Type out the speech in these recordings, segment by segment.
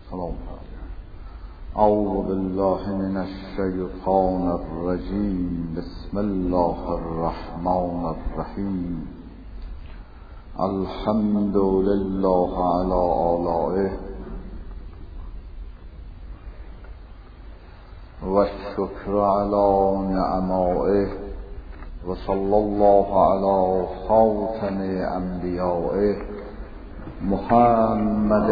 سلام. اعوذ بالله من الشیطان الرجیم. بسم الله الرحمن الرحیم. الحمد لله علی آلائه و الشکر علی نعمائه و صلی الله علی خاتم انبیائه محمد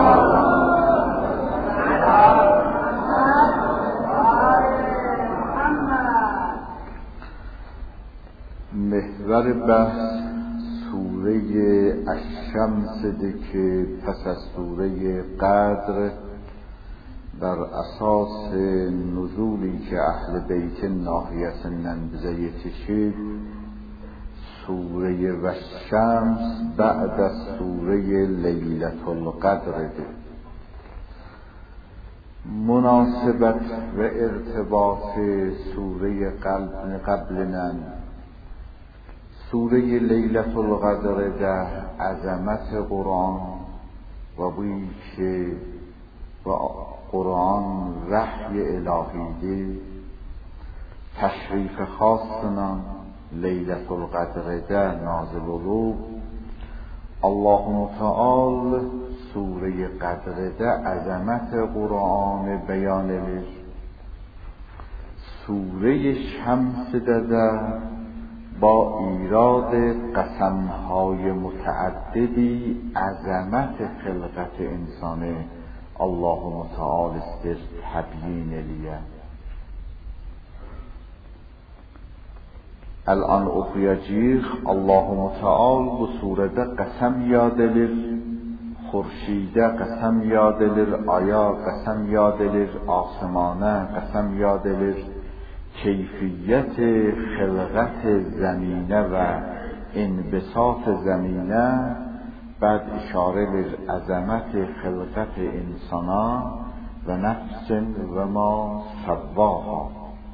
محور بحث سوره الشمس که پس از سوره قدر بر اساس نزولی که اهل بیت ناحیت ننبذه تشید سوره و الشمس بعد از سوره لیلة القدر ده. مناسبت و ارتباط سوره قبلنا سوره لیلة القدر ده عظمت قرآن و بویی که و قرآن وحی الهی ده تشریف خاصنا لیلة القدر ده نازل ولو الله متعال سوره قدر ده عظمت قرآن بیان لش سوره شمس ده با ایراد قسمهای متعددی عظمت خلقت انسانه الله متعال استر تبیین لیه. الان اخیجیخ الله متعال بصورت قسم یادلر خورشیده قسم یادلر آیا قسم یادلر آسمانه قسم یادلر کیفیت خلقت زمینه و انبساط زمینه بعد اشاره لعظمت خلقت انسانا و نفس و ما سواها.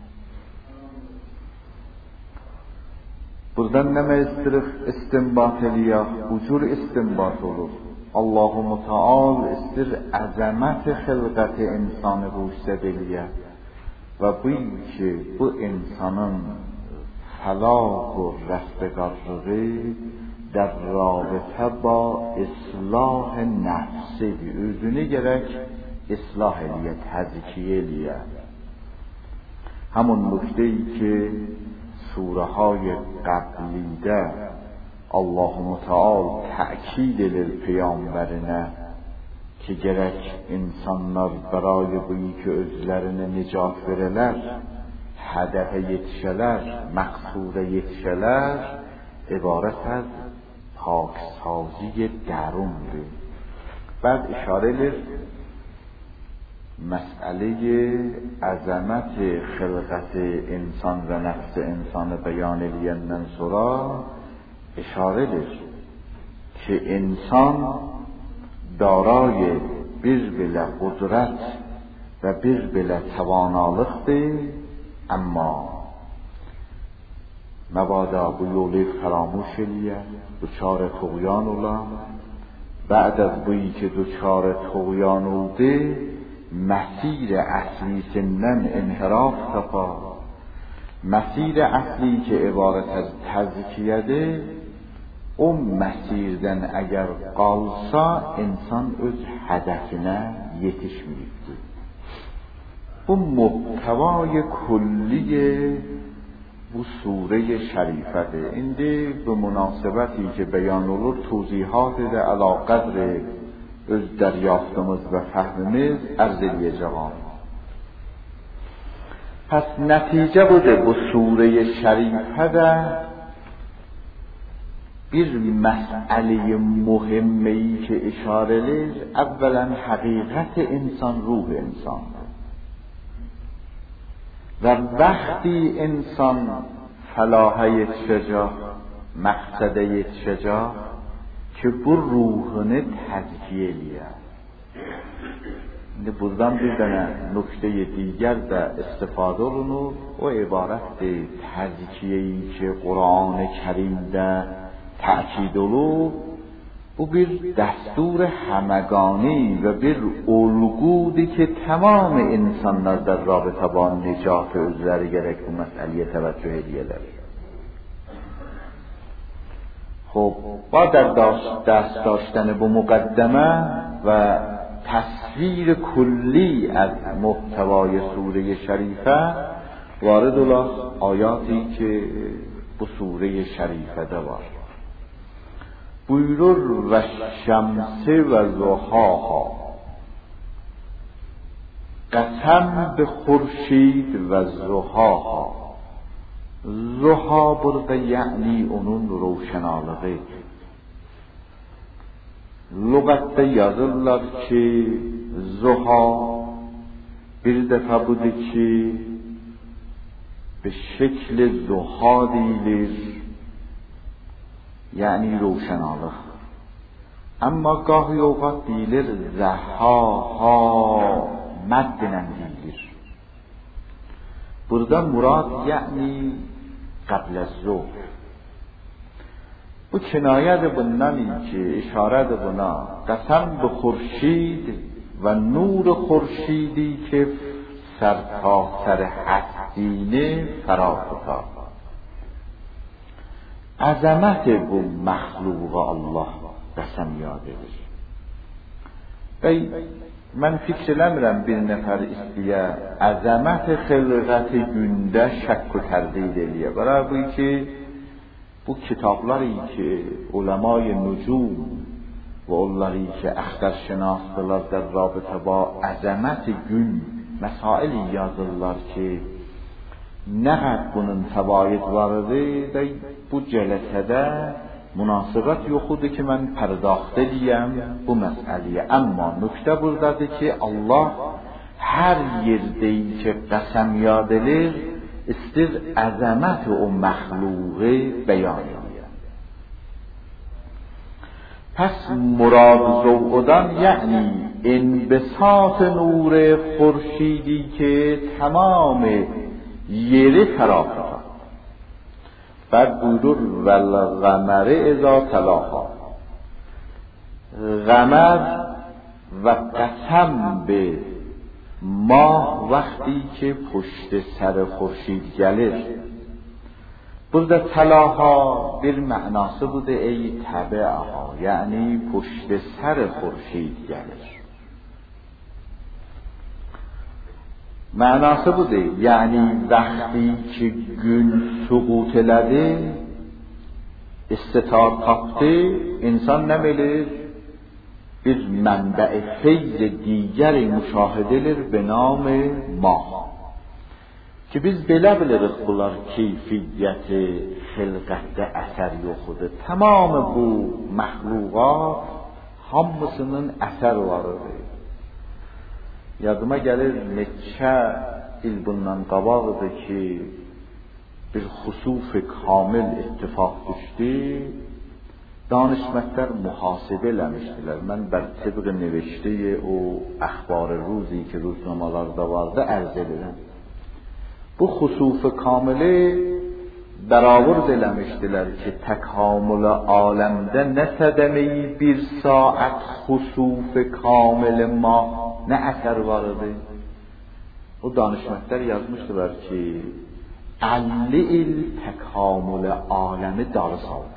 buradan neme istinbat eliyor? Ucur istinbat olur. Allahu Muteal istir azamet xilqat insanı ruhsed eliyor. Ve bu ki bu insanın felak و rastgارlığı در رابطه با اصلاح نفسی özünü gerek اصلاح eliyor, تزکیه eliyor. همون نکته‌ای که سوره های قبلیده الله متعال تأکید للپیامبرینه که gerek insanlar برای بویی که özlerine نجات vereler هدف yetişeler مقصود yetişeler عبارت از پاکسازی درون ده. بعد اشاره لر مسئله عظمت خلقت انسان و نفس انسان بیان لیندن سورا اشاره لر که انسان دارای bir بله قدرت و bir بله توانالخته اما مبادا bu yolu فراموش eliye دچار طغیان ola بعد از بویی که دچار طغیان oldu مسیر اصلیسیnden انحراف تپا مسیر اصلی که عبارت از تزکیه o مسیردن اگر qalsa insan öz hədəfinə yetişməyibdir. Bu muhtevای کلی bu سوره شریفه. indi به مناسبتی که بیان olur توضیحات ده علی قدر öz دریافتımız و فهمimiz عرض edeceğim. پس نتیجه بوده bu سوره شریفه ده bir مسئله مهمی که اشاره لر اولا حقیقت انسان روح انسان و وقتی انسان فلاحه یتشجا مقصده یتشجا که bu ruhunu tezkiye eliyor. Şimdi buradan bir tane nokta دیگر de استفاده olunur. O ibaret tezkiyeyi ki Kur'an-ı Kerim'de تأکید olur او bir دستور همگانی و bir الگویی که تمام انسانlar در رابطه با نجات özləri gerek bu məsələyə təvəccüh edirlər. خب با در دست داشتن به مقدمه و تصویر کلی از محتوای سوره شریفه وارد الله آیاتی که bu سوره شریفه var. Buyurur ve şemsi ve zuhaha, qasam به خورشید و zuhaha. Zuha burada yani onun روشنالығы. Lüğətdə yazırlar ki zuha bir dəfə budur ki به شکل zuha deyilir, yani روشنالıq. Amma gahı yoğat deyilir zəhaha, məddinən deyilir. Burada murad yani قبل الظهر. Bu kinayet bundan ki işaret buna قسم به خورشید و نور خورشیدی که سرتاسر هستینه فرا فتاد. عظمت bu مخلوق الله قسم yadedir. Mən fikr eləmirəm bir nəfər istəyə əzəmət xilqəti gündə şəkk و tərdid eləyə. برای bu ki bu kitabları ki uləmای nücum və onları ki əxtərşinasdılar در رابطه با əzəmət gün məsaili yazırlar ki nə qəd bunun təvaid varıdır və bu cələsədə münasibət yoxudur ki mən pərdاخته deyəm bu məsələyə. Amma nöqtə buradadır ki Allah hər yerdə ki qəsəm yad edir istir əzəmət o məxluqı bəyan edir. پس مراد ذوقدان یعنی انبساط نور خورشیدی که تمام یری فرا فتاد. بعد بودر والقمر اذا تلاها، قمر و قسم به ماه وقتی که پشت سر خورشید گلر. burada تلاها bir mənası budur ey təbəha, yəni پشت سر خورشید gəlir. Mənası budur, yəni vəqti ki gün suqut elədi, istitar tapdı, insan nə bilir? Bir mənbə feyz digəri müşahidə edir به نام ماه. Ki biz belə bilirik bunlar keyfiyyəti xilqətdə əsər yoxudur. Tamam bu məxluqat hamısının əsər varıdır. Yadıma gəlir neçə il bundan qabaqdır ki bir xusuf kamil ittifaq düşdü. Danışməklər mühasibə eləmişdilər. Mən bər təbq nevişdi o əxbar روزی که روزنامەlərdə vardı ərz edirəm. Bu xusuf kamili برآورد eləmişdilər ki təkamül aləmdə nə sədəməyi bir saat xusuf kamil ma nə əsər var idi. O danışməklər yazmışdılar ki 50 il təkamül aləmi darı saldı.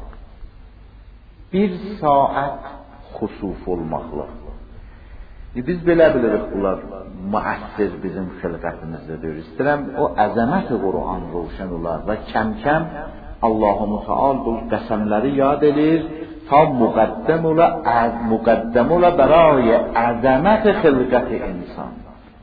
Bir saat xusuf olmaqla. Biz belə bilirik bunlar müəssir bizim xilqətimizdə istəyirəm o əzəmət Qur'an roşan olar və kəm-kəm Allah-u Teala bu qəsəmləri yad edir ta müqəddəm ola برای əzəmət xilqət insan.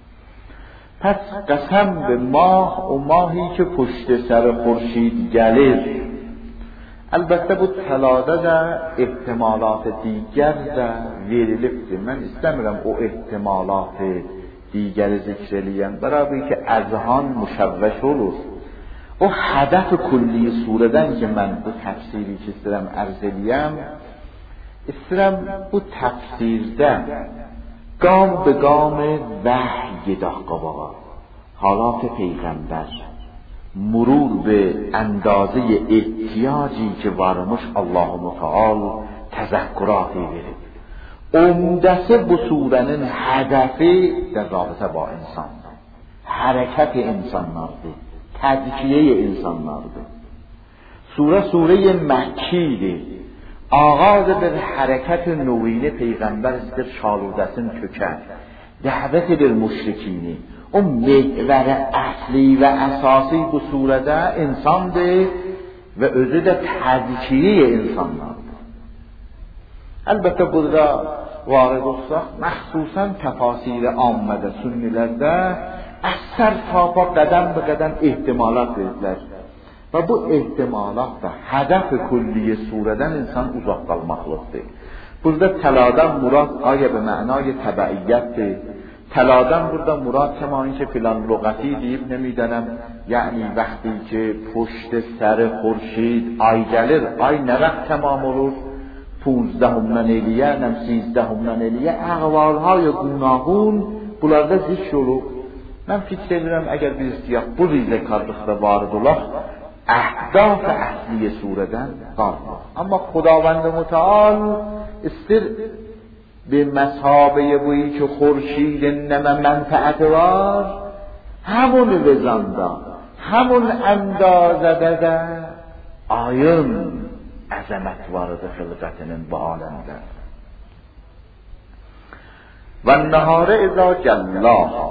پس قسم به ماه و ماهی که پشت سر خورشید gəlir. Əlbəttə bu tələdə də ehtimalat digər də verilibdir. Mən istəmirəm o ehtimalatı digəri zikr eləyəm. Bərabər ki əzhan müşəvvəş olur. O hədəf kulli surədən ki mən bu təfsiri ki istəyirəm ərz eləyəm, istəyirəm bu təfsirdə qam به قام وحی داغبا حالات پیغمبر مرور به اندازه احتیاجی که وارمش الله متعال tezakkurati verir. Umdəsi bu surənin hədəfi də rabitə ba insandır. Hərəkət insanlardır. Tədkiyə insanlardır. Sure Məkkidir. Ağaz bir hərəkət nuvini Peyğəmbər istər şaludəsin kökə. Dəvət edir müşrikini. O məhvər əsli və əsasi bu surədə insandır və özü də tədkiyə insanlardır. Əlbəttə burada varid olsaq, məxsusən təfasir-i ammədə, sünnilərdə əksər tapa qədəm bə qədəm ehtimalat verirlər. Və bu ehtimalat da hədəf-i külliyə surədən insan uzaq qalmaqlıqdır. Burada təladan murad ayə və mənay təbəiyyətdir. Təladan burada murad kəmain ki filan lüğəti deyib nemiدانم یعنی وقتی که پشت سر خورشید ay gəlir, ay nə vaxt tamam olur? 15 eliyə, 13 eliyə əğvalhay günahun bunlarda zikr olur. Mən fikr edirəm əgər bir istiyaq bu rizəkarlıqda varid olaq اهداف اصلی سوره‌دن قرار. اما خداوند متعال استر به مثابه بویی که خورشید نمه منفعت وار همون وزاندا همون اندازه ده ayın əzəmət varıdı xilqətinin bu aləmdə. Və nəhare izâ cəllâhâ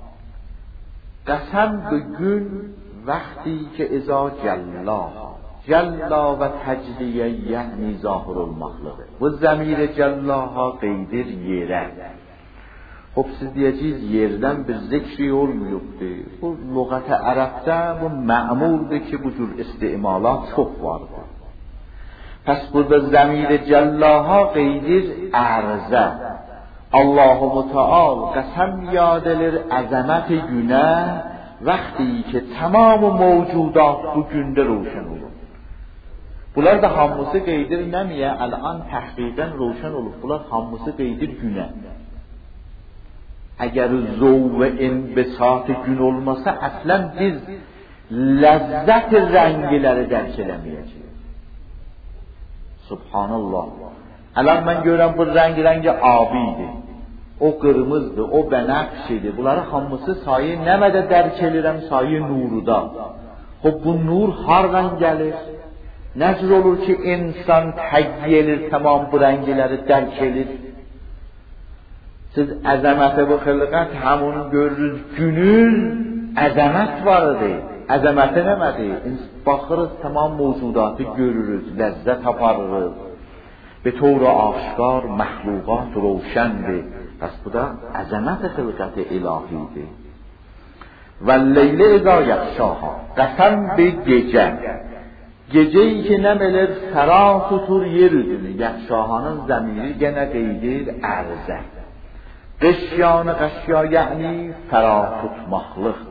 قسم به gün وقتی که ازا جلا و تجلیه یعنی ظاهر المخلقه و ضمیر جلاها qeydir yerə. خب siz deyəcəyiz yerdən bir zikri olmayıbdır. Bu lüğət-i ərəbdə bu mə'muldur ki bu cür istimalat çox vardır. Pəs burada ضمیر جلاها qeydir ərzə. Allah-u Müteal qəsəm yad edir əzəmət günə وقتی که تمام موجودات bu gündə روشن olur. Bunlar da hamısı qeydir nəmiyə? Ələn təhqiqən روشن olur. Bunlar hamısı qeydir günə. Əgər zov və inbisat gün olmasa əslən biz ləzzət rəngləri dərk edəməyəcəyik. Subhanallah. Ələn mən görəm bu rəngi abidir. O qırmızdır, o bənəfşidir. Bunları hamısı sayı nəmədə dərk edirəm? Sayı nuruda. Xub bu nur hardan gəlir? Necür olur ki insan təqyi edir, tamam bu rəngləri dərk edir? Siz əzəmətə bu xilqət hamın görürüz. Günün əzəmət vardır. Əzəməti nəmədir? Baxırız, tamam mevcudatı görürüz, ləzzət aparırız. به طور آشکار مخلوقات روشنده. پس بودا عظمت خلقت الهیده. و لیل اذا یغشاها قسم به geceyi ki ne bilir ferah tutur yeryüzünü. Yağşahanın zamiri gene qeydir ərzə. Qışyanı qaşya yani ferah tutmaqlıq.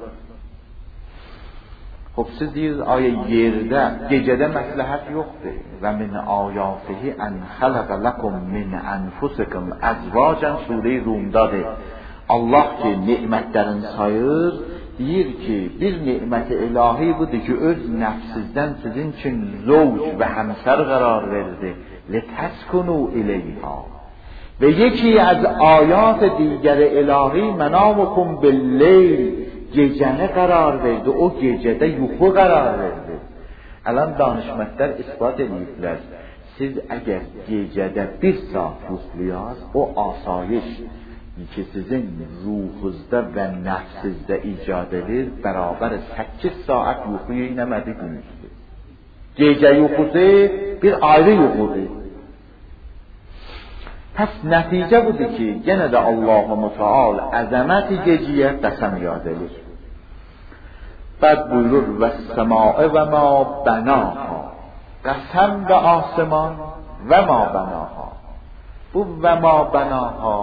Xub siz deyirsiniz ayə yerdə, gecədə məsləhət yoxdur. Və min ayatihi an xalaqa lakum min anfusikum azvacan sure Rumdadır. Allah ki nemətlərin sayır, deyir ki bir nemət ilahi budur ki öz nəfsizdən sizin üçün zövc və həmsər qərar verdi. لتسكنوا إليها. Və yeki az ayat digər ilahi menamkum bil-leyl. Gecəni qərar verdi, o gecədə yuxu qərar verdi. Ələn danışməklər ispat ediblər. Siz əgər gecədə bir saat yuxlayaz, o asayiş ki sizin ruhunuzda və nəfsinizdə icad edir, bərabər 8 saat yuxuyu nəmədi günüzdür. Gecə yuxusu bir ayrı yuxudur. Pəs nəticə budur ki, yenə də Allah-u Müteal əzəməti geciyə qəsəm yad edir. Bəd buyurur və səmaə və ma bənaha. Qəsəm və asman və ma bənaha. Bu və ma bənaha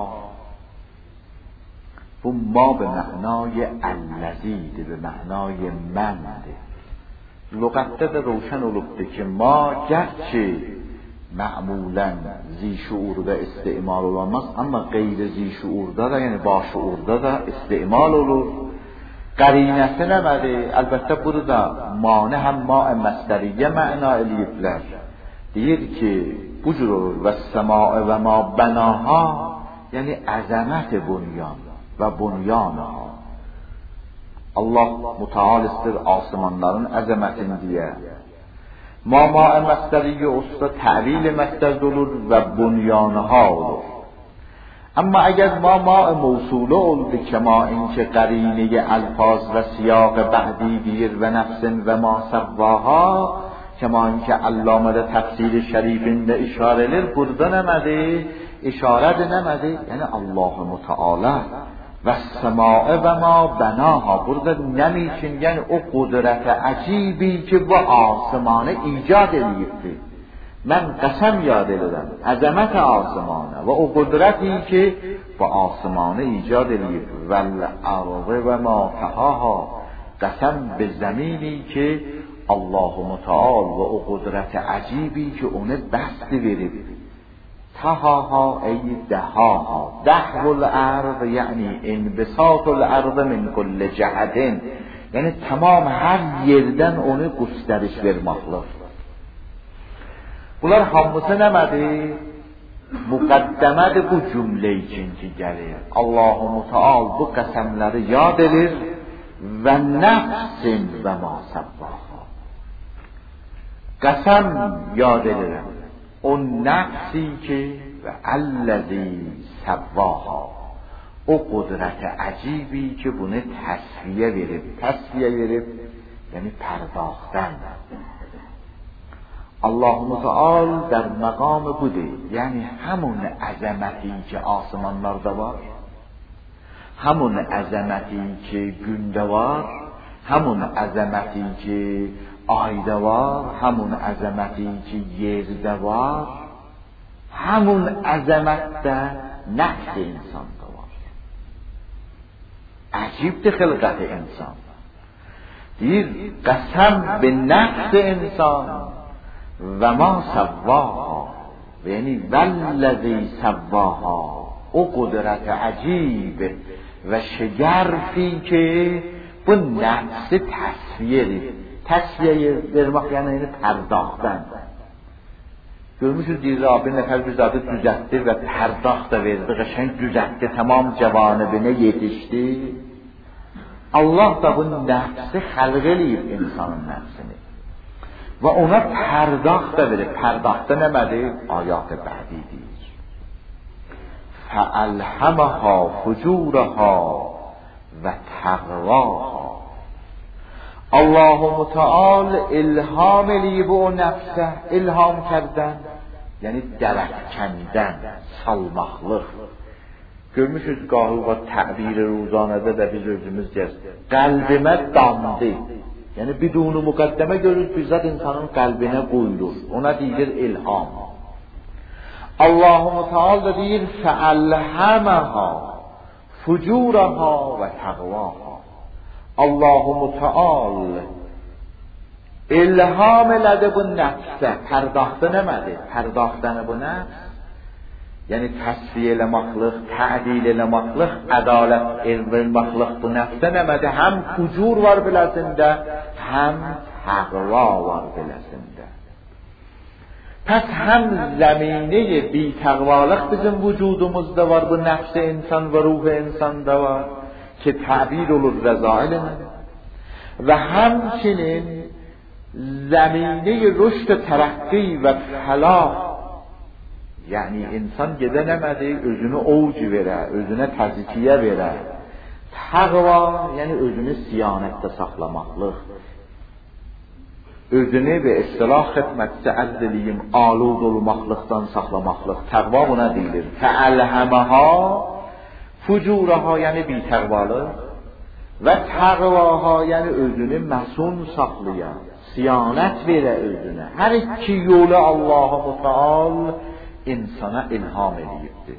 bu ma به معنای الذیdir, به معنای منdir. لغتdə də روشن olubdur ki ma gərçi معمولا زی شعورda استعمال olmaz ama qeyri zی şuurda da yəni başuurda da استعمال olur. Qərinəsi nədir? Əlbəttə burada mane həm ma məsdəriyə məna eləyiblər. Deyir ki بجور و السماء و ما بناها یعنی عظمت بنیان و بنیانها. Allah mütealistir asmanların əzəmətindiyə. Ma məsdəri usta təvil məsdər olur və bunyanha olur. Amma əgər ma mevsulu oldu ki ma inki qariniye alfaz və siyaq ba'di bir və nəfsin və ma səvvaha kema inki Allamədə təfsir-i şərifində işarə edilir. Burada nəmədi? İşarə nəmədi? Yəni Allah-u Müteala və səmaə və ma bənaha. Burada nəmiçin? Yəni o qudrət əcibi ki bu asmanı icad edibdi. Mən qəsəm yad edirəm əzəmət asmanı və o qudrəti ki bu asmanı icad edib. Vəl ardı və ma təhaha, qəsəm be zəmini ki Allah-u Müteal və o qudrət əcibi ki onu bəst verib. تهاها ای دهاها دهر الارض یعنی انبساط الارض من کل جهت یعنی tamam hər yerdən onu göstəriş verməkdir. Bunlar hamısı nəmədir? Müqəddəmədir bu cümlə üçün ki gəlir. Allah-u Müteal bu qəsəmləri yad edir və nəfsin və ma səvvaha. Qəsəm yad edirəm o nəfsi ki və əlləzi səvvaha, o qudrət əcibi ki bunu təsviyə verib, yəni pərdاختن. Allah-u Müteal در مقام budur, yəni همون əzəməti ki asmanlarda var, همون əzəməti ki gündə var, همون əzəməti ki ayda var, همون əzəməti ki yerdə var, همون əzəmətdə nəfs insanda var. Əcibdir xilqət insan. Deyir, qəsəm be nəfs insan və ma səvvaha, yəni vəlləzi səvvaha, o qudrət əcib və şگرفی که bu nəfsi təsviyə edir. Təsviyə vermək yəni pərdاختن. Görmüşüz deyir, bir nəfər bir zadı düzəltdi və pərdاخت da verdi, qəşəng düzəltdi, tamam cəvanibinə yetişdi. Allah da bu nəfsi xəlq eləyib insanın nəfsini və ona pərdاخت da verir. Pərdاخت da nəmədir? Ayat-ı bədi deyir. فَأَلْهَمَهَا فُجُورَهَا وَتَقْوَاهَا. Allah-u Müteal ilham eləyib o nəfsə, ilham kərdən, yəni dərəfkəndən, salmaqlıq. Görmüşüz qahı və təbir-i ruzanədə də biz özümüz deyir, qəlbimə damdı. Yəni bidunu müqəddəmə görürüz, bizzat insanın qəlbinə qoyulur. Ona deyilir ilham. Allah-u Müteal da deyir, فَأَلْهَمَهَا فُجُورَهَا وَتَقْوَاهَا. Allah-u Müteal ilham elədi bu nəfsə. Pərdاخت nəmədir? Pərdاختن bu nəfs, yəni təsviyə eləməklik, tədil eləməklik, ədalət verməklik bu nəfsə nəmədir? Həm fucur var biləsində, həm təqva var biləsində. Pəs həm zəminə bi təqvalıq bizim vücudumuzda var, bu nəfs insan və ruh insanda var ki təbir olur rəzailin və həmçinin zəminə rüşd tərəqqi və fəlah, yəni insan gedə nəmədi? Özünü ovc verə, özünə təzkiyə verə. Təqva, yəni özünü siyanətdə saxlamaqlıq, özünü və istilah xidmətçi ərz edeyim, alud olmaqlıqdan saxlamaqlıq. Təqva buna deyilir. Fəəlhəməha fucuraha, yəni bitəqvalıq və təqvaha, yəni özünü məsun saxlaya, siyanət verə özünə. Hər iki yolu Allah-u Müteal insana ilham edibdir.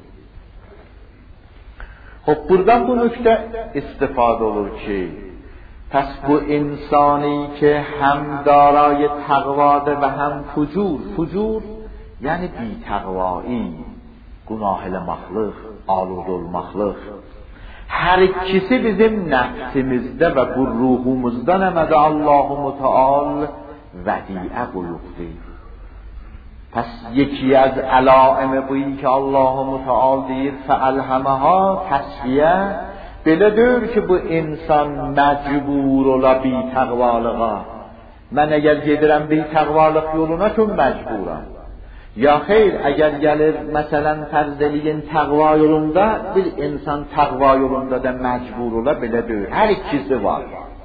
Buradan bu nöqtə istifadə olur ki, pəs bu insani ki həm daray təqvadır və həm fucur, yəni bitəqvai, günah eləməklik, alud olmaqlıq. Hər ikisi bizim nəfsimizdə və bu ruhumuzda nəmədə Allah-u Müteal vədiə qoyubdir. پس یکی از علائم بویی که الله متعال دیر فالهمها تسویه بلدور که bu insan mecbur ola bi təqvalığa. Mən əgər gedirəm bi təqvalıq yoluna çox məcburam. Ya xeyr, əgər gəlir məsələn fərz eləyin təqva yolunda, bir insan təqva yolunda da məcbur ola belədir. Hər ikisi var.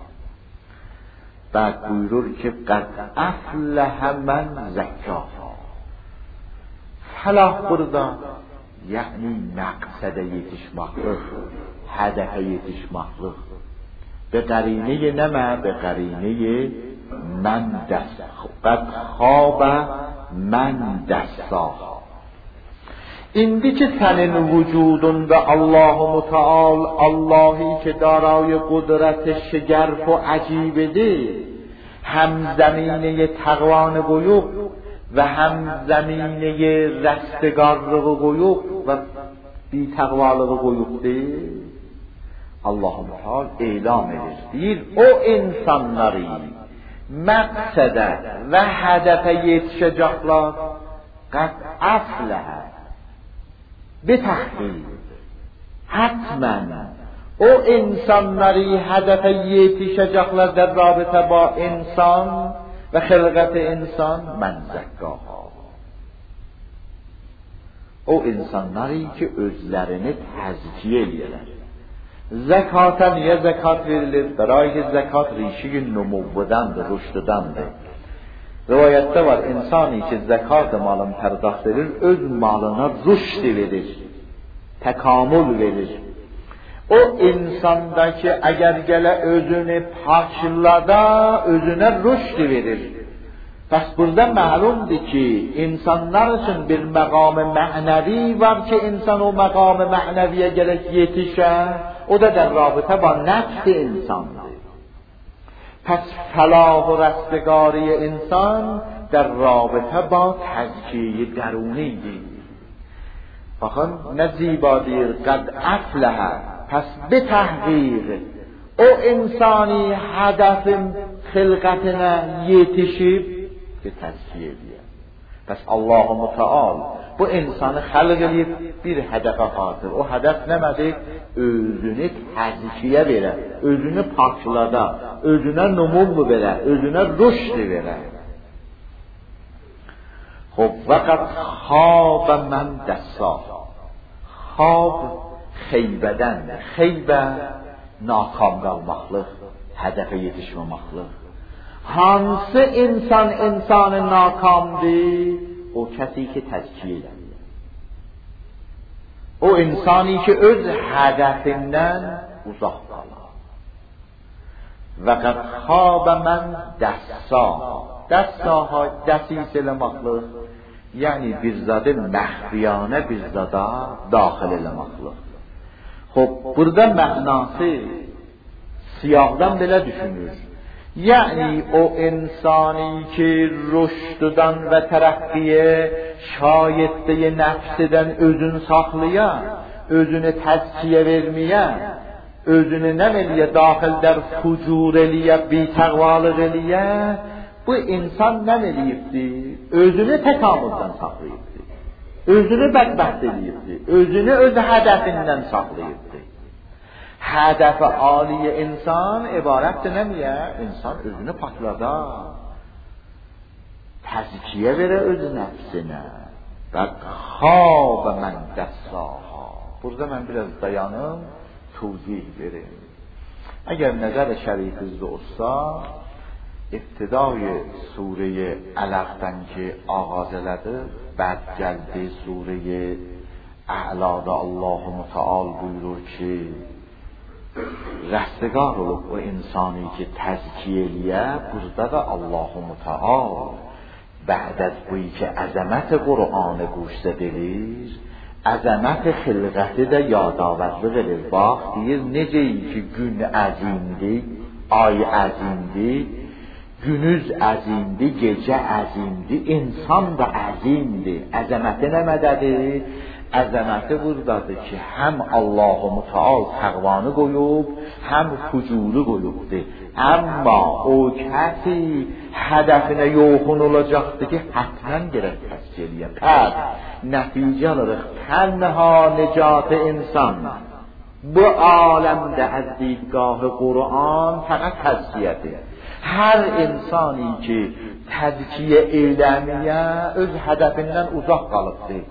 Bəd buyurur ki, qad əfləhə mən zəkkaha. Fəlah burada, yəni məqsədə yetişmaqlıq, hədəfə yetişmaqlıq. Be qarine nəmə? Be qarine mən dəst. Qad xabə mən dəstsaha. İndi ki sənin vücudunda Allah-u Müteal, Allah'ı ki darای قدرت شگرف و عجیبdir, هم زمینه تقوان qoyub و هم زمینه رستگارlığı qoyub و بی təqvalığı qoyubdir. Allah-u Müteal elam edir. Deyir, o insanları məqsədə və hədəfə yetişəcəklər qad əfləhə bitəhqiq hatmen o insanları hədəfə yetişəcəklər در رابطه با insan və xilqət insan mən zəkkaha. O insanları ki özlərini təzkiyə eləyirlər. Zəkata niyə zəkat verilir? برای zəkat ریشه numuvudandır, rüşdüdandır. Rivayətdə var, insani ki zəkat malını pərdaxt edir, öz malına rüşd verir, təkamül verir. O insanda ki əgər gələ özünü paklada, özünə rüşd verir. Pəs burada məlumdur ki, insanlar üçün bir məqam mənəvi var ki, insan o məqam mənəviyə gərək yetişə, o da در رابطه با نفس insandır. پس فلاح و رستگاری انسان در رابطه با تزکیه درونی دید. بخون نزیبا دیر قد افلح. پس به تحقیق او انسانی هدف خلقتنا یتشیب به تزکیه دید. پس الله متعال bu insanı xəlq edib bir hədəfə xatir. O hədəf nəmədir? Özünü təzkiyə verə, özünü paklada, özünə numum verə, özünə rüşd verə. Xob, vəqət xabə mən dəssaha. Xab xeybədəndir. Xeybə nakam qalmaqlıq, hədəfə yetişməmaqlıq. Hansı insan nakamdır? O کسی که تزکیه داره. O insani که öz هدفinden uzaq qalır. Və qad xabə mən dəssaha. Dəssaha dəsis eləmaqlıq, yəni bir zadı məxfiyanə bir zada daxil eləmaqlıq. Xob, burada mənası siyahdan belə düşünür. یعنی او انسانی که رشدdan və tərəqqiyə şayəstə nəfsdən özün saxlaya, özünü təzkiyə verməyə, özünü nəməliyə daxil در fucur eləyə, bitəqvalıq eləyə, bu insan nəməliyibdir? Özünü təkamüldən saxlayıbdır. Özünü bədbəxt eləyibdir. Özünü öz hədəfindən saxlayıbdır. هدف عالی انسان عبارت نمیه انسان özünü paklada تزکیه بره öz nefsine و خواب من دستاها. burada من biraz dayanım توضیح vereyim. اگر نظر şərifizdə olsa ابتدای سوره علق'dan ki آغاز elədi بعد gəldi سوره اعلا'da Allah Müteal buyurur ki رستگار olub o insani ki təzkiyə eləyə, burada da Allah-u Müteal بعد از بویی که عظمت قرآن گوش edilir, عظمت xilqəti də yadavərlik edir. Bax, deyir, necəyi ki gün əzimdir, ay əzimdir, günüz əzimdir, gecə əzimdir, insan da əzimdir. Əzəməti nə mədədir? عظمت برداده که هم الله متعال تقوانı qoyub هم fucuru qoyubdur. Amma o kəsi hədəfinə yoxun olacaqdır ki, həttən gərək təzkiyə eləyə. Pəs, nəticə olaraq tənha necat insan bu aləmdə az دیدگاه Qur'an fəqət təzkiyədir. Hər insani ki təzkiyə eləməyə öz hədəfindən uzaq qalıbdır,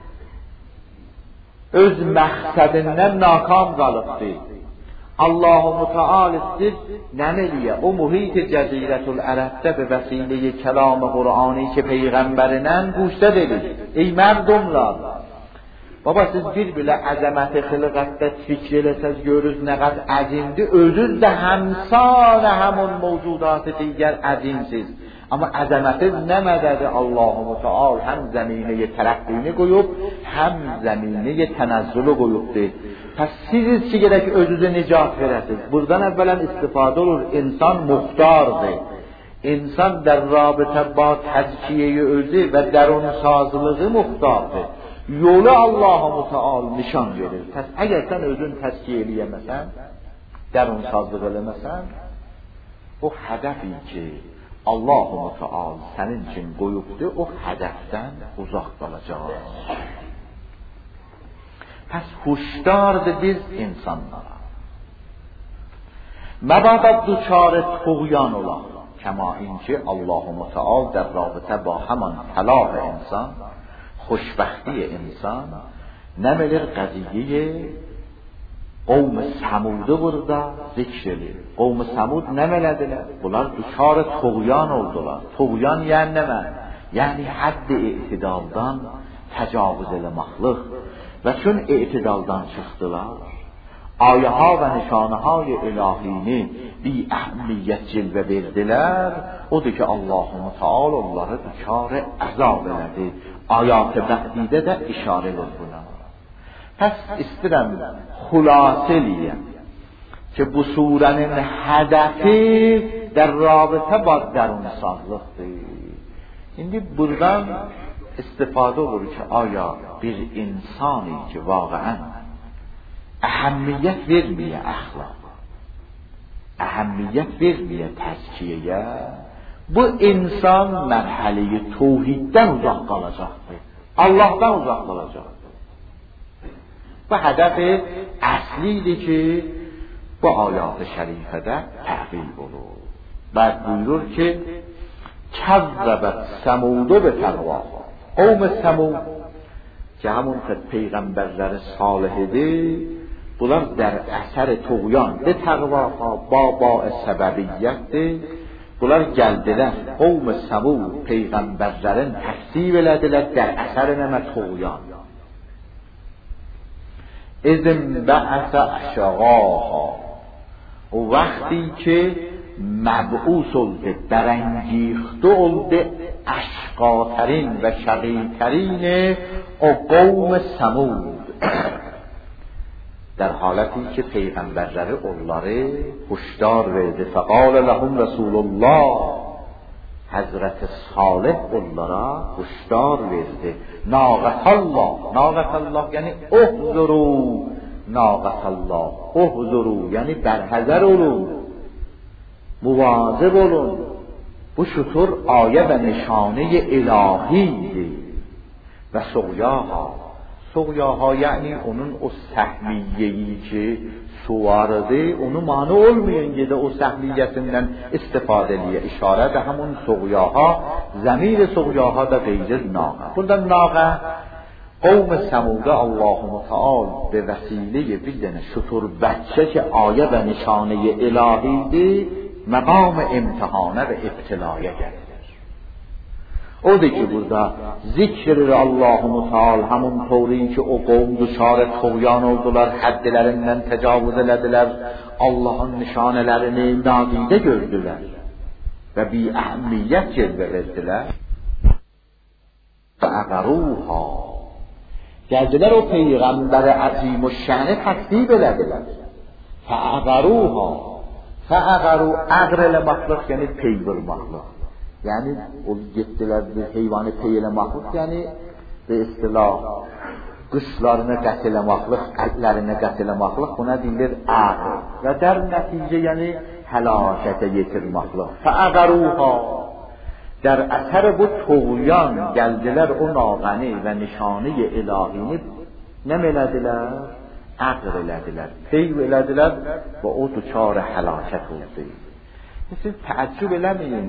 öz məqsədindən nakam qalıbdır. Allah-u Müteal istir nəməliyə o mühit Cəzirətül Ərəbdə və vəsilə kəlam-ı Qur'ani ki Peyğəmbərindən quşda verir. Ey mərdumlar! Baba siz bir bilə əzəməti xilqətdə fikr eləsəz görürüz nə qədər əzimdir. Özünüz də həmsanə həmun mövcudatı digər əzimsiz. Amma əzəməti nə mədədir? Allah-u Müteal həm zəminəyə tərəqqini qoyub, həm zəminəyə tənəzzülü qoyubdur. Pəs siziz ki gerək özünüzə nicat verəsiz. Buradan əvvələn istifadə olur. İnsan muxtardır. İnsan در رابطه با تزکیه özü və dərunsazlığı muxtardır. Yolu Allah-u Müteal nişan verir. Pəs əgər sən özün təzkiyə eləyəməsən, dərunsazlıq eləməsən, o hədəfi ki Allah-u Müteal sənin üçün qoyubdur, o hədəfdən uzaq qalacaq. پس هشدار biz insanlara مبادا دوچار طغیان ola کما اینکه الله متعال در رابطه با همان فلاح انسان خوشبختی انسان نمیlir قضیه قوم سموده burada zikr edir. Qavm Samud nəmələdilər? Bunlar duçar طغیان oldular. طغیان yəni nə? Yəni hədd i'tidaldan təcavüz eləməklik. Və çün i'tidaldan çıxdılar, ayəha və nişanəhay ilahini bi əhəmiyyət cilvə verdilər. Odur ki Allah-u Müteal onları düçar əzab elədi. Ayat-ı bə'didə də işarə edir buna. Pəs istəyirəm xülasə eləyəm ki bu surənin hədəfi در رابطه با dərunsazlıqdır. İndi buradan استفاده olur ki آیا bir insani ki واقعا اهمیت verməyə əxlaq, اهمیت verməyə təzkiyəyə, bu insan mərhələyi tevhiddən uzaq qalacaqdır, Allahdan uzaq qalacaqdır. Bu hədəfi əslidir ki bu ayat-ı şərifədə təqbil olur. Bəd buyurur ki kəzzəbət səmudu به təqvaha. قوم سمود که همون پیغمبرler صالحیdi bunlar در اثر طغیان به تقواها با سببیتdir. Bunlar gəldilər قوم سمود peyğəmbərlərin təksib elədilər در اثر nə طغیان. اذن بعث اشقاها o وقتی که مبعوث oldu برانگیخته oldu اشقاترین و شقیترین o قوم سمود در حالتی که پیغمبرləri onları هشدار verdi. فقال لهم رسول الله حضرت صالح onlara هشدار verdi. ناقة الله یعنی احذروا ناقة الله احذروا یعنی برحذر olun، مواظب olun. Bu şutur ayه و نشانه الهیdir و سقیاها یعنی onun o səhmiyyeyi ki suvarıdır, onu mani olmayan yerde o səhmiyyetinden istifade ediyor. İşare de همون سقیاها، ضمیر سقیاها da غیر ناقه. burada ناقه قوم سموده الله متعال به وسیله bir dene şutur بچه که ayه و نشانه الهیdir مقام امتحانه و ابتلایه گردید. Odur ki burada zikr Allah-u Müteal همون طوری که o qavm düşar طغیان oldular, həddlərindən təcavüz elədilər, Allah'ın nişanələrini nadidə gördülər və bi əhəmiyyət cəlvə verdilər. فَأَقَرُوهَا gəldilər o peyğəmbər əzim و şəni təksib elədilər. فَأَقَرُوهَا فَأَقَرُوا əqr eləməklik yəni pey vurmaqlik. Yani o getdiler bir heyvanı pey eləməklik yani به اصطلاح qışlarını qətləmaqlıq, ətlərini qətləmaqlıq buna deyilir əql. Və در nəticə yəni həlakətə yetirmaqlıq. فَأَقَرُوهَا در اثر bu tuğyan gəldilər o nağəni və nişanə ilahini nə elədilər? Əql elədilər, peyv elədilər və o duçar həlakət oldu. Siz təəccüb eləməyin.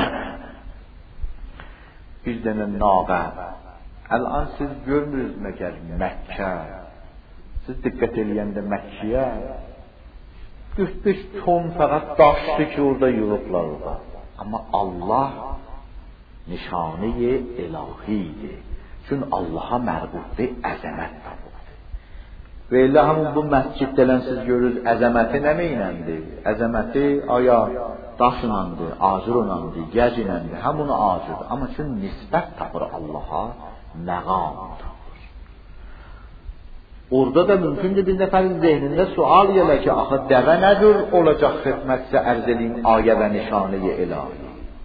Bir dənə nağə. Əlan siz görmürüz məgər Məkkə. Siz diqqət eləyəndə Məkkiyə 45 ton fəqət daşdı ki orada yığıblar orada. Amma Allah nişanə-i ilahidir. Çünki Allaha mərbutdur, əzəmət tapıbdır. Və elə hamın bu məsciddələn siz görürüz, əzəməti nə meynəndir? Əzəməti aya daşınandır, acırınandır, gəcinəndir, hamını acırdır. Amma çünki nisbət tapır Allaha, məqam tapır. Orada da mümkündür bir nəfərin zehnində sual gələ ki, axı dəvə nədir olacaq xidmətsə ərz edin ayə və nişanə-i ilahi.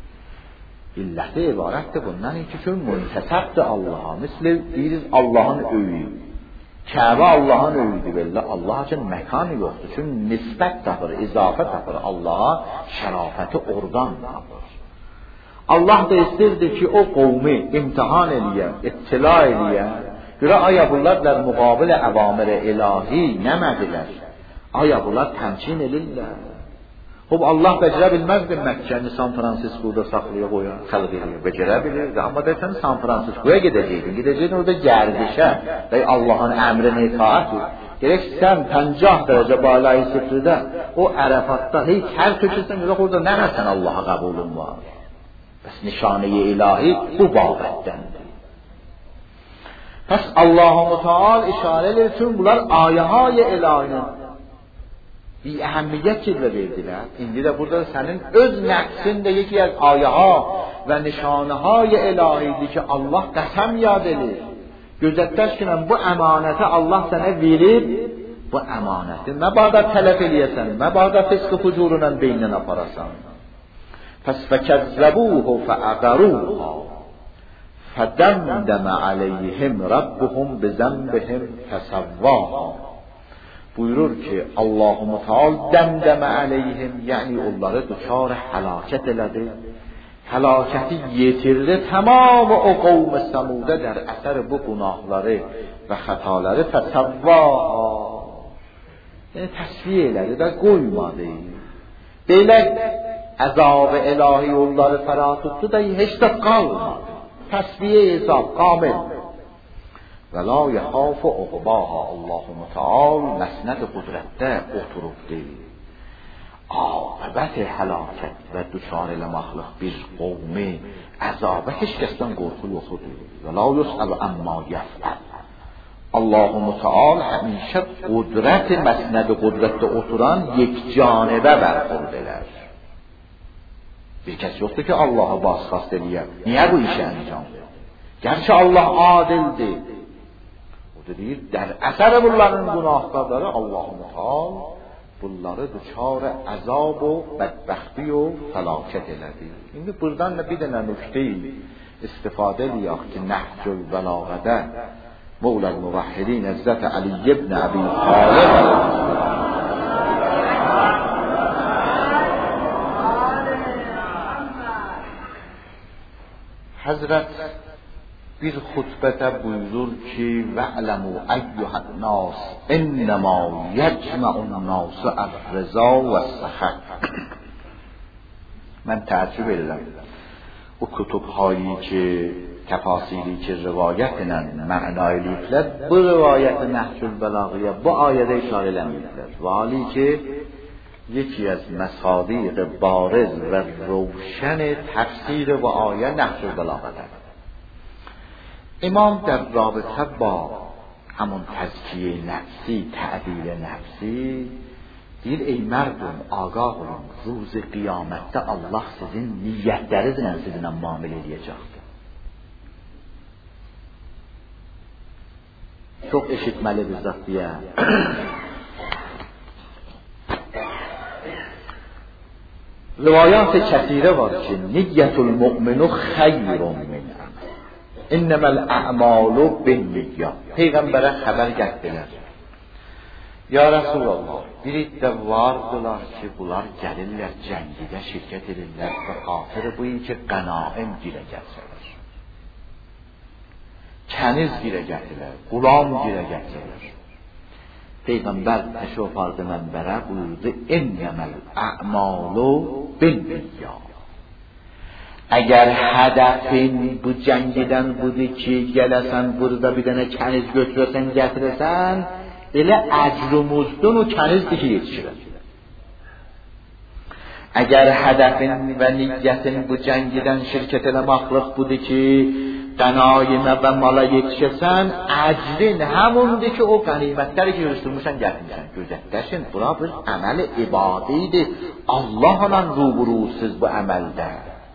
İlləti ibarətdir bundan ki, çünki müntəsəbdir Allaha. Misli deyirik Allahın öyü. Kəbə Allahın öyüdür belə. Allah üçün məkanı yoxdur. Çünki nisbət tapır, izafə tapır. Allaha şərafəti oradan tapır. Allah da istəyirdi ki, o qovmi imtihan eləyə, ittila eləyə. Görə aya bunlar der müqabilə əvamir ilahi nəmədilər. Aya bunlar təmkin edirlər. Xub Allah becərə bilməzdi Məkkəni San Fransisko'da saxlaya qoyan, xalq eləyir, becərə bilirdi. Amma desən San Fransisko'ya gedəcəkdin orada gərdişə və Allahın əmrinə itaat et. Gerək sən 50 dərəcə balayı sıfırda o Ərəfatda heç hər köçəsən yox orada nəməsən Allaha qəbulun var. Bəs nişanə-i ilahi bu babətdəndir. Pəs Allah-u Teala işarə edir ki, bunlar ayəhay ilahinin bir əhəmmiyyət cilvə verdilər. İndi də burada sənin öz nəqsində yeki az ayəha və nişanəhay ilahidir ki, Allah qəsəm yad edir. Gözətdəş ki, bu əmanəti Allah sənə verib, bu əmanəti məbadə tələf eləyəsən, məbadə fisq-i fucurundan beynən aparasan. Pəs fəkəzzəbuhu fəəqəruha fədəmdəmə aleyhim Rabbuhum bizənbihim fəsəvvaha. Buyurur ki, Allah-u Teala dəmdəmə aleyhim, yəni onları duçar həlakət elədi. Həlakəti yetirdi, tamam o qavm-ı Səmudə der əsər bu günahları və xətaları fəsəvvaha. Yəni təsviyə elədi də qoymadı. Belə əzab-ı ilahi yolları fərah tutdu da heç də qalmadı. Təsviyə hesab, kamil. Və la yəxafı uqbaha. Allah-u Teala məsnəd qudrətdə oturubdur. Aqibət həlakət və düşar eləmaqlıq bir qovmi əzabə heç kəsdən qorxu yoxudur. Və la yusəl əmmə yəfəl. Allah-u Teala həmişə qudrət məsnəd qudrətdə oturan yekcanibə bərxurd elər. Bir kəs yoxdur ki, Allah'a basxast eləyər. Niyə bu işə əncam verir? Gerçi Allah adildir. O da deyir, der əsəri bunların günahkarları Allah-u Teala bunları düçar əzab o, bədbəxti o, fəlakət elədi. İndi buradan da bir dənə nükte-i istifadə eləyək ki, Nəhcül Bəlağədə Mevləl Muvahhidin Həzrət Ali ibn Əbi Talib Həzrət bir xutbədə buyurur ki, və'ləmu əyyuhən-nas innəmə yəcmə'un-nasu əl-rıza və səxət. Mən təəccüb edirəm. Bu kütübhایی ki, təfasili ki, rivayət ilə məna eləyiblər, bu rivayət Nəhcül Bəlağəyə bu ayədə işarə eləməyiblər. Vali ki, یکی از مصادیق بارز و روشن تفسیر و آیه نهج البلاغه است. امام در رابطه با همون تزکیه نفسی، تعدیل نفسی دیر ای مردم آگاه olun, روز قیامette Allah sizin niyetlerinizle sizinle muamele edecektir. Çok eşitmeli bir zat diye. Rivayat-ı kəsirə var ki, niyyətul mu'minu xeyrun min əməl. انما الاعمال بالنیات. پیغمبر xəbər gətirdilər. Ya Rasulullah, bir iddə vardılar ki, bunlar gəlirlər, cəngidə şirkət edirlər və xatır bu ki, qənaim girə gəlsələr. Kəniz girə gətirilər, qulam girə gətirilər. Peyğəmbər təşrif aldı mənbərə, buyurdu, innəməl a'malu binniyat. Əgər hədəfin bu cəngidən budur ki, gələsən burada bir dənə kəniz götürəsən, gətirəsən, elə əcrumuzdun o kənizdir ki, yetişirək. Əgər hədəfin və niyyətin bu cəngidən şirkət eləmaqlıq budur ki, qənaimə və mala yetişəsən, əcrin həmundur ki, o qənimətləri ki, yürüstürmüşsən, gətirmişsən. Gözətləşin, bura bir əməl ibadiydir. Allahla ruburusuz bu əməldə.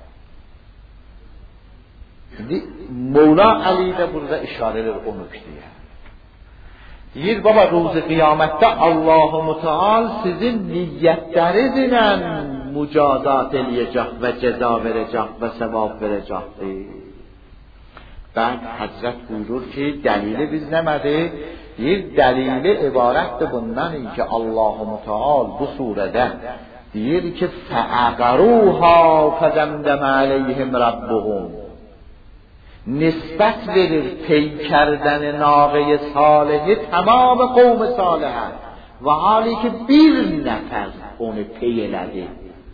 Şimdi Mevla Ali də burada işarə edir o nöqtəyə. Deyir, baba, ruzi qiyamətdə Allah-u Müteal sizin niyyətlərinizlə mücazat eləyəcək və cəza verəcək və sevab verəcəkdir. Bəd Həzrət buyurur ki, dəlili biz nəmədir? Deyir, dəlili ibarətdir bundan ki, Allah-u Müteal bu surədə deyir ki, فَأَقَرُوهَا فَدَمْدَمَ عَلَيْهِمْ رَبُّهُمْ nisbət verir pey kərdəni nağə-i salihi tamam qovm-i salihə və hali ki bir nəfər onu pey elədi.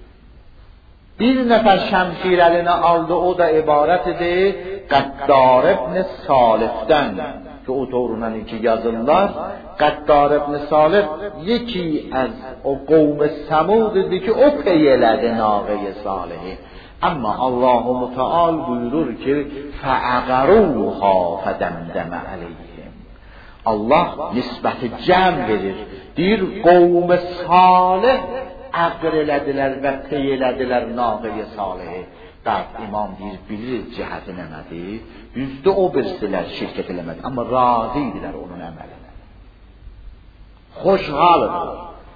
Bir nəfər şəmşir əlinə aldı, o da ibarət edir Qəddar ibn Salihdən ki o doğrudan ki yazırlar. Qəddar ibn Salih yeki az o qovm-i Səmud idi ki o pey elədi nağə-i salihi. Amma Allah-u Müteal buyurur ki فَأَقَرُوهَا فَدَمْدَمَ عَلَيْهِمْ. Allah nisbəti cəm verir. Deyir, qovm-i salih əqr elədilər və pey elədilər nağə-i salihi. Bəd imam deyir, bilir cəhəti nəmədir. Düzdür o birsilər şirkət eləmədi. Amma razı idilər onun əməlinə. Xoşhalıdır.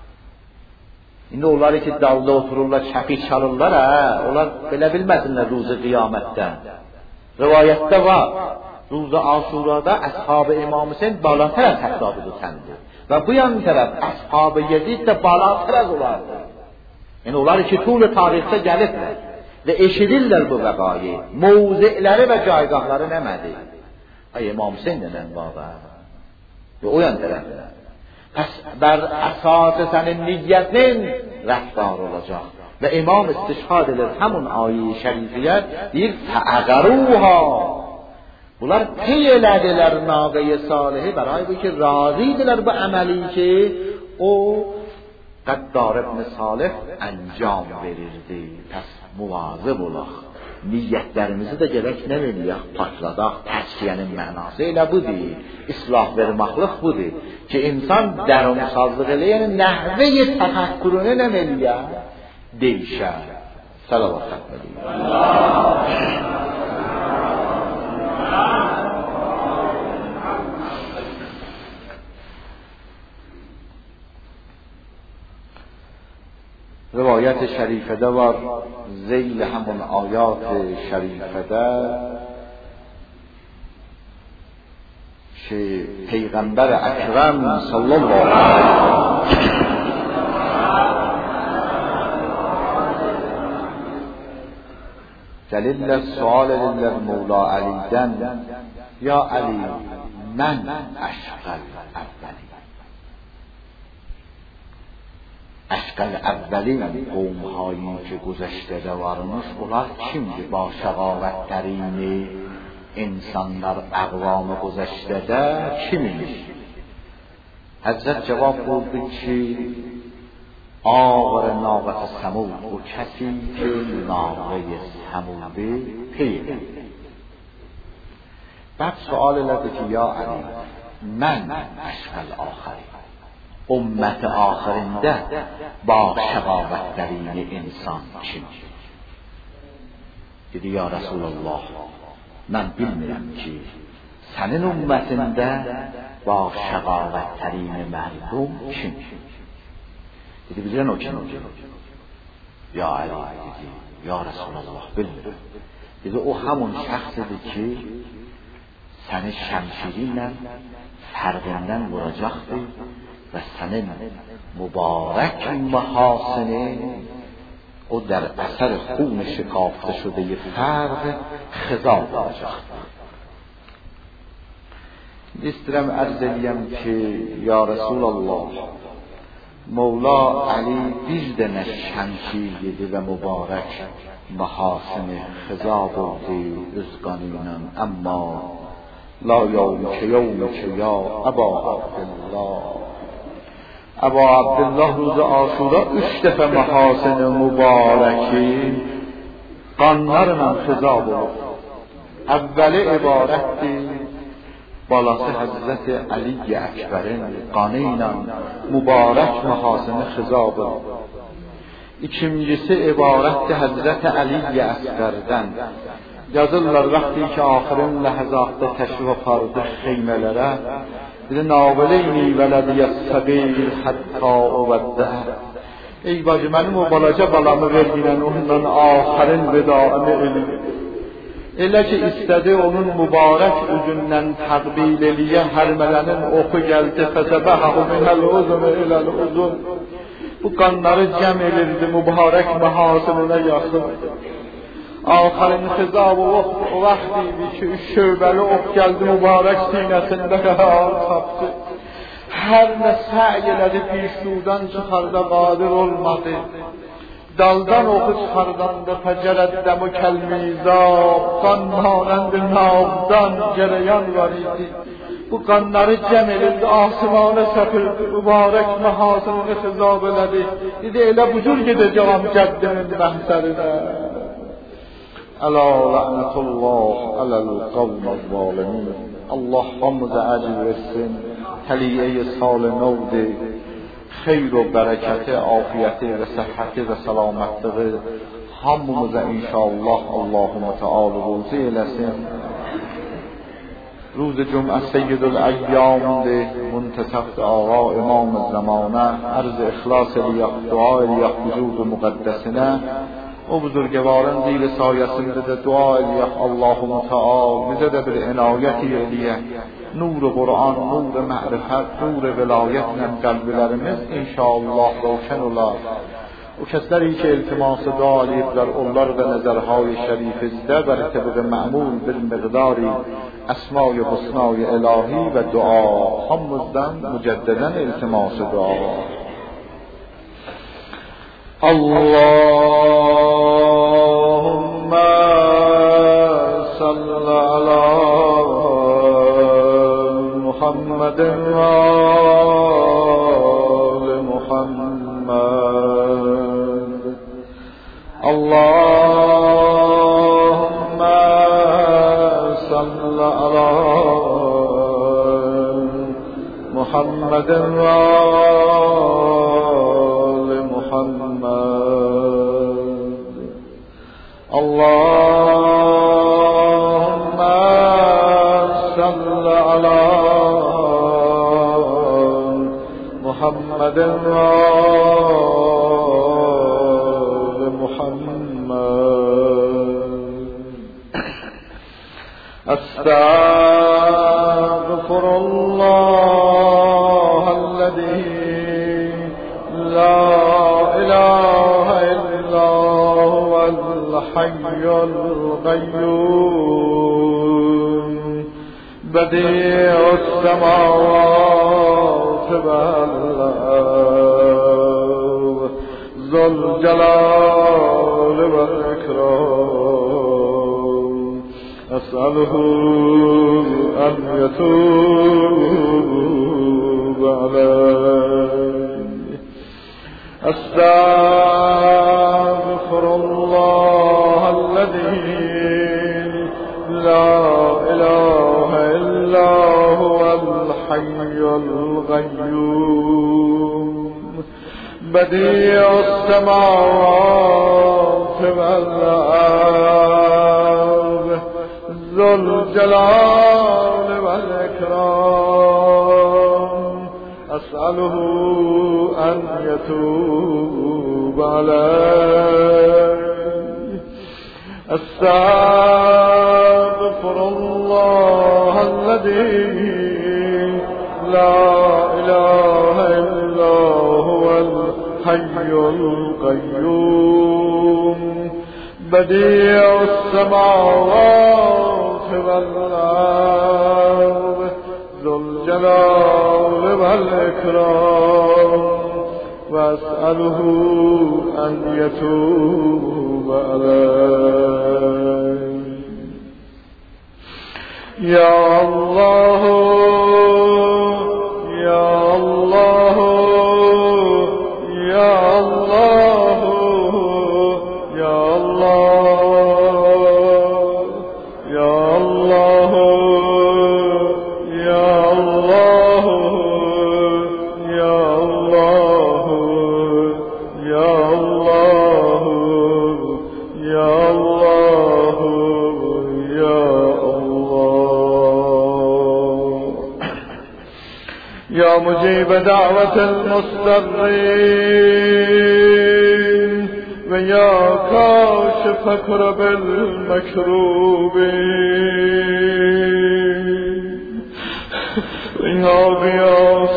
İndi onları ki dalda otururlar, çəpik çalırlar, onlar belə bilməsinlər ruzi qiyamətdə. Rivayətdə var, ruzi Aşurada Əshab-ı İmam Hüseyin balatər az həsabıdır səndir. Və bu yan tərəf Əshab-ı Yezid də balatər az olardır. Yəni onlar ki tul tarixdə gəliblər və eşidirlər bu vəqayı, mövziləri və caygahları nəmədir? Ay İmam Hüseyin nənən baba, o yan tərəfdə. Pəs bər əsas sənin niyyətin rəftar olacaq. Və imam istişhad edir həmun ayə-i şərifiyyə deyir fəəqəruha. Bunlar pey elədilər nağə-i salihi bəray bu ki razıydilər bu əməli ki o Qəddar ibn Salih əncam verirdi. Pəs muvazıb olaq. Niyyətlərimizi də gərək nə eləyək? Patladaq. Təskiyənin mənası elə budur. İslah vermaqlıq budur. Ki insan dərun-sazlıq eləyən nəhvə-i təfəkkürünü nə eləyək? Deyişər. Salavat xətməliyin. Rivayət şərifədə var, zeyl həmun ayat şərifədə Peyğəmbər Əkrəm sallallahu aleyhi ve sellem gəlirlər, sual edirlər Mevla Əlidən, ya Əli, mən əşqəl əvvəli. Əşqəl əvvəli qovmhایی ki güzəştədə varmış, onlar kimdir? Ba şəqavətlərini insanlar əqvamı güzəştədə kimmiş? Həzrət cavab buldu ki, ağır nağət-i Səmud, o kəsi ki nağət-i Səmudi peydir. Bəd sual elədi ki, ya Əli, mən əşqəl axəri, ümmət-i axirində ba şəqavətlərini insan kimdir? Dedi, ya Resulallah, mən bilmirəm ki, sənin ümmətində ba şəqavətlərini mərdum kimdir? Dedi, bilirən o kim? Ya Əli, dedi, ya Resulallah, bilmirəm. دیگه او همون شخصی که سن شمشیرینن فرگندن مراجختی و سن مبارک محاسنه او در اثر خون شکافته شده ی فرق خضاب مراجخت دیسترم ارزلیم که یا رسول الله مولا علی بیردن شمشیر و مبارک محاسن خضاب و ازگانینان اما لا یوم که یا ابا عبدالله ابا عبدالله روز عاشورا اشتف محاسن مبارکی قانر من خضاب اول عبارتی بالاست حضرت علی اکبرین قانینان مبارک محاسن خضاب ikincisi عبارت حضرت علی اصغر'den yazırlar vaqti ki axirin ləhzatda təşrif apardı xeymələrə bir naveleyni vələdiyyə səqil hətta uvəddə ey bacı mənim o balaca balamı verdinən ondan axirin vedağını elə ki istədi onun mübarək üzündən təqbil eliyə hərmələnin oxu gəldi fəsəbəhəhu minəl uzun iləl uzun bu qanları cəm elirdi mübarək məhasınına yaxın آخرین خضاب و وقتی که şöbəli ox gəldi mübarək sinəsində qərar tapdı hər nə səy elədi pişdudan çıxarda qadir olmadı daldan oxu çıxardanda fəcərəddəm o kəlmizab qan manənd nabdan cərəyan var idi bu qanları cəm edildi asmana səpildi mübarək məhasını xizab elədi dedi elə bu cür gedəcəm cəddimin məhsərinə Əla la'nətullah aləl qavmə zalimin Allah hamıza əcr versin təliyə-i sal novdi xeyr و bərəkəti, afiyyəti və səhhəti və salamətliği hamımıza inşallah Allahü Teala ruzi eləsin روز جمعه سید الایامdır منتصف آقا امام زمانه عرض اخلاص لیق دعا لیق وجود مقدسine o buzurgvarın zil sayəsində də dua eləyək Allahü Teala bizə də bir inayət eləyə nur Qur'an, nur ma'rifət, nur vilayətlə qəlblərimiz inşallah roşan olar o kəsləri ki iltiması dua eləyiblər onlar da nəzərهای şərifizdə bər təbq mə'mul bil miqdari əsma-i husna-i ilahi və dua hamımızdan mücəddedən iltiması dua Allahümme salli ala Muhammedin ve ali Muhammed Allahümme salli ala Muhammedin ve ali Muhammed Allahümme salli ala Muhammedin ve ali Muhammed Estağfurullah ellezî la ilahe illa huvel hayyul qayyum bedi'us semâvâti vel ard zul celâli vel ikram es'aluhu en yetûbe aleyh Estağfurullah ellezî la ilahe illa huvel hayyul qayyum bedi'us semâvâti vel ard zul celâli vel ikram es'aluhu en yetûbe aleyh استغفر الله الذي لا إله إلا هو الحي القيوم بديع السماوات والأرض ذو الجلال والإكرام وأسأله أن يتوب علي. يا الله يا الله يا الله يا الله يا الله يا الله يا الله يا الله يا الله يا الله يا مجيب دعوة المضطرين ويا كاشف كرب المكروبين ويا غياث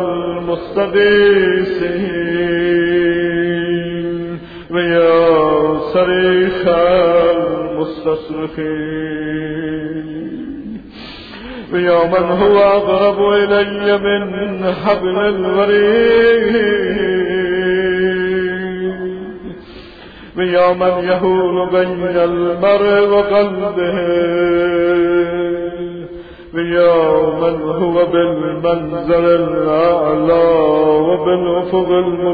المستغيثين ويا صريخ المستصرخين ويا من هو أقرب إلي من حبل الوريد ويا من يهول بين المرء وقلبه ويا من هو بالمنزل الأعلى وبالأفق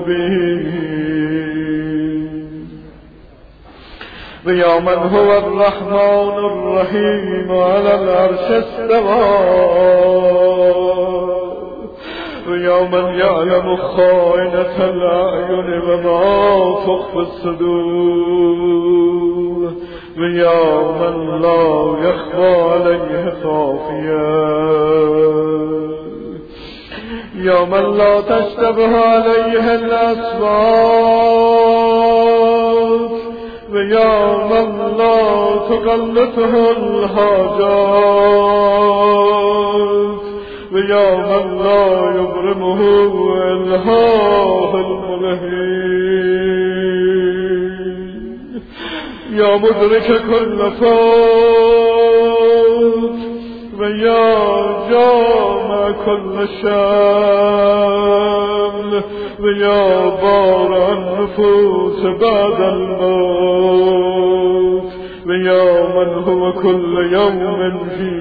المبين ويا من هو الرحمن الرحيم على العرش استوى ويا من يعلم خائنة الأعين وما تخفي الصدور ويا من لا يخفى عليه خافية يا من لا تشتبه عليه الأصوات ويا من لا تغلطه الحاجات ويا من لا يبرمه إلهاه الملهين يا مدرك كل فوت ويا جامع كل شمل ويا بارع النفوس بعد الموت ويا من هو كل يوم في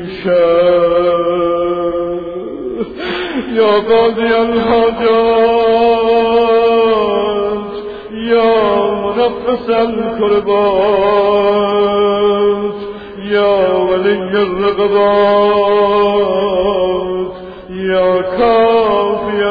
شان يا قاضي الحاجات يا منفس الكربات يا ولي الرغبات يا كافي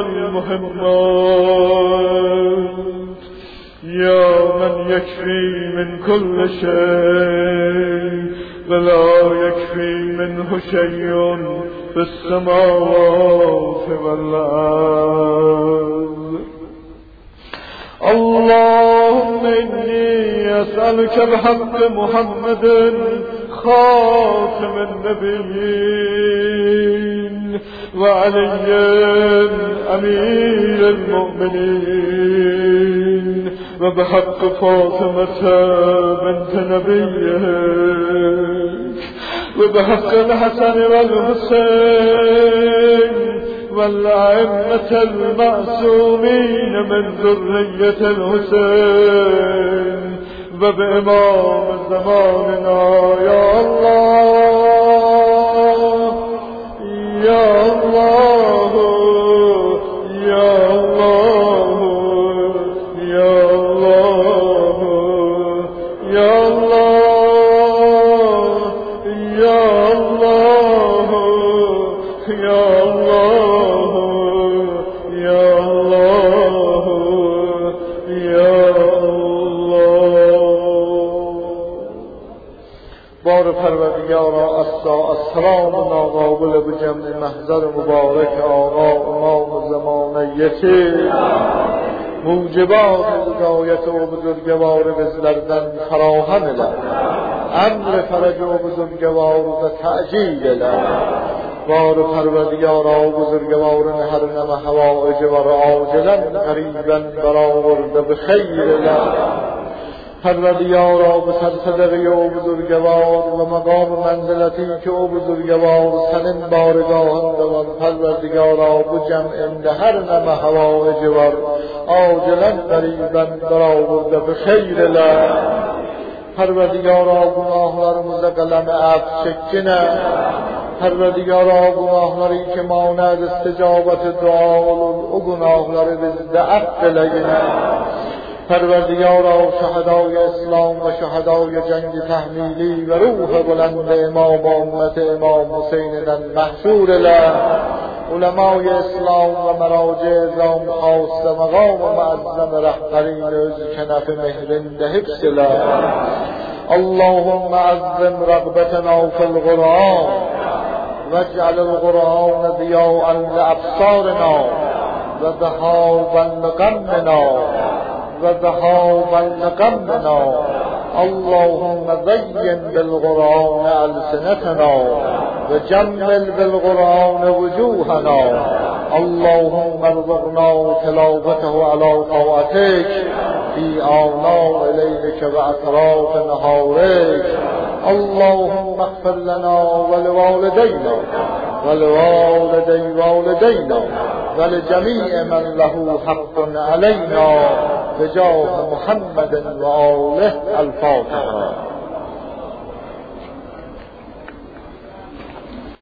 المهمات يا من يكفي من كل شيء ولا يكفي منه شيء في السماوات والأرض. اللهم إني أسألك بحق محمد خاتم النبيين وعلي أمير المؤمنين وبحق فاطمة بنت نبيك وبحق الحسن والحسين والأئمة المعصومين من ذرية الحسين وبإمام زماننا يا الله يا الله يا الله يا الله يا الله يا الله يا الله يا الله يا بار پروردگارا السلام ناقابل به جمع محضر مبارک آقا امام زمانیتی موجبات هدایت و بزرگوار بزرگن فراهم امر فرج و بزرگوار و تعجیل له. بار پروردگارا و بزرگوار هر نم حوائج و عاجلا قریبا برآورده به خیر له. پروردگارا به سرصدقی او بزرگوار و مقام منزلتی که او بزرگوار سنین بارگاهنده و پروردگارا به جمع هر نم حوائج و عاجلا قریبا برآورده به خیر له. پروردگارا گناهlarımıza قلم عفو چکنه. پروردگارا گناهları که ماند استجابت دعا او گناهları bizde affeyle. پروردگارا شهدای اسلام و شهدای جنگ تحمیلی و روح بلند امام امت امام حسین محشور له. علمای اسلام و مراجع ازام خواست مقام معظم رهبرین از کنف مهرنده حفظ له. اللهم عظم رغبتنا في القرآن واجعل القرآن ضياء لأبصارنا وذهابا لغمنا وذهابا لغمنا. اللهم زين بالقرآن ألسنتنا وجمل بالقرآن وجوهنا. اللهم ارزقنا تلاوته على طاعتك في آناء ليلك وأطراف نهارك. اللهم اغفر لنا ولوالدينا ولوالدي والدينا ولجميع من له حق علينا بجاه محمد وآله. الفاتحة.